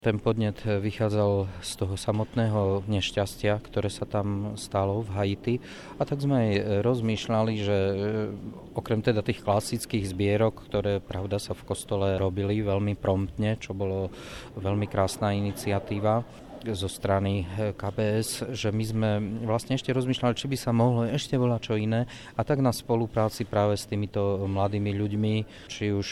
Ten podnet vychádzal z toho samotného nešťastia, ktoré sa tam stalo v Haiti. A tak sme aj rozmýšľali, že okrem teda tých klasických zbierok, ktoré pravda sa v kostole robili veľmi promptne, čo bolo veľmi krásna iniciatíva zo strany KBS, že my sme vlastne ešte rozmýšľali, či by sa mohlo ešte volať čo iné, a tak na spolupráci práve s týmito mladými ľuďmi, či už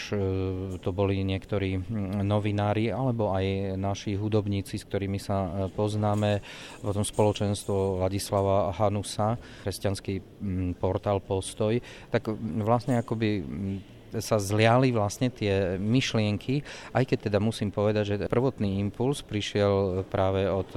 to boli niektorí novinári alebo aj naši hudobníci, s ktorými sa poznáme, potom spoločenstvo Ladislava Hanusa, kresťanský portál Postoj, tak vlastne akoby sa zliali vlastne tie myšlienky, aj keď teda musím povedať, že prvotný impuls prišiel práve od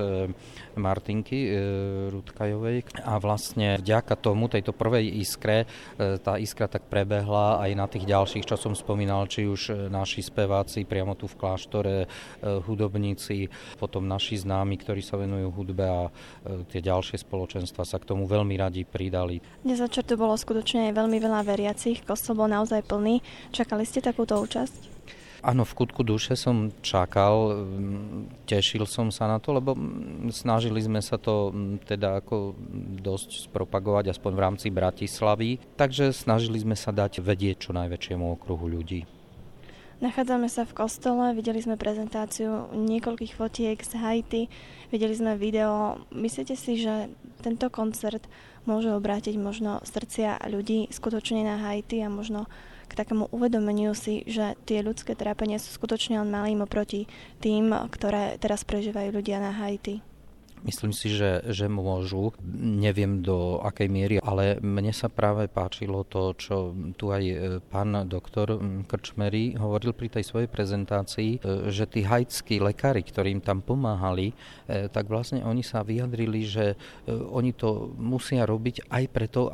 Martinky Rutkajovej a vlastne vďaka tomu, tejto prvej iskre, tá iskra tak prebehla aj na tých ďalších, čo som spomínal, či už naši speváci priamo tu v kláštore, hudobníci, potom naši známi, ktorí sa venujú hudbe, a tie ďalšie spoločenstva sa k tomu veľmi radi pridali. Dnes večer tu bolo skutočne veľmi veľa veriacich, kostol bol naozaj plný. Čakali ste takúto účasť? Áno, v kútku duše som čakal, tešil som sa na to, lebo snažili sme sa to teda ako dosť spropagovať, aspoň v rámci Bratislavy, takže snažili sme sa dať vedieť čo najväčšiemu okruhu ľudí. Nachádzame sa v kostole, videli sme prezentáciu niekoľkých fotiek z Haiti, videli sme video. Myslíte si, že tento koncert môže obrátiť možno srdcia ľudí skutočne na Haiti a možno k takému uvedomeniu si, že tie ľudské trápenia sú skutočne len malým oproti tým, ktoré teraz prežívajú ľudia na Haiti? Myslím si, že môžu. Neviem do akej miery, ale mne sa práve páčilo to, čo tu aj pán doktor Krčmery hovoril pri tej svojej prezentácii, že tí haitskí lekári, ktorým tam pomáhali, tak vlastne oni sa vyjadrili, že oni to musia robiť aj preto,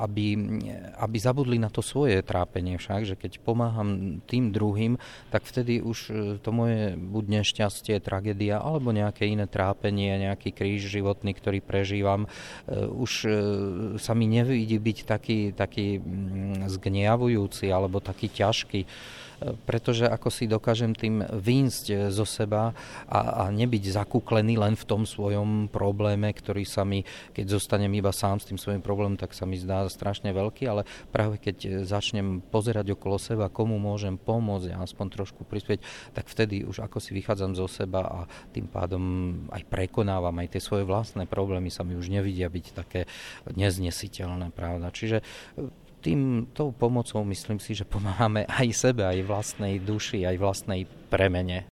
aby zabudli na to svoje trápenie však, že keď pomáham tým druhým, tak vtedy už to moje buď nešťastie, tragédia alebo nejaké iné trápenie, nejaký kríž životný, ktorý prežívam, už sa mi nevidí byť taký zgniavujúci alebo taký ťažký, pretože ako si dokážem tým vyjsť zo seba a nebyť zakúklený len v tom svojom probléme, ktorý sa mi, keď zostanem iba sám s tým svojím problémom, tak sa mi zdá strašne veľký, ale práve keď začnem pozerať okolo seba, komu môžem pomôcť a aspoň trošku prispieť, tak vtedy už ako si vychádzam zo seba a tým pádom aj prekonávam aj tie svoje vlastné problémy, sa mi už nevidia byť také neznesiteľné, pravda. Čiže tou pomocou myslím si, že pomáhame aj sebe, aj vlastnej duši, aj vlastnej premene.